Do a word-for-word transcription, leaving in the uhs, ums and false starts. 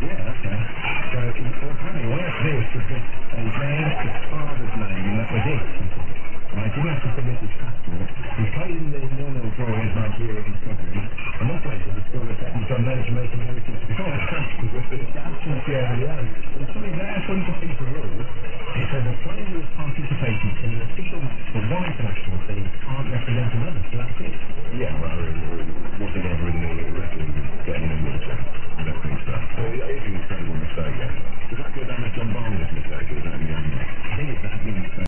Yeah, okay. So, well, funny, where's this? His name, his father's name, and that was it. I didn't have to submit his passport. He played in the normal draw against Nigeria in February. A month later, he scored a second from no Jamaican heritage before. With the absence, yeah, yeah. It's funny, there, funny to see from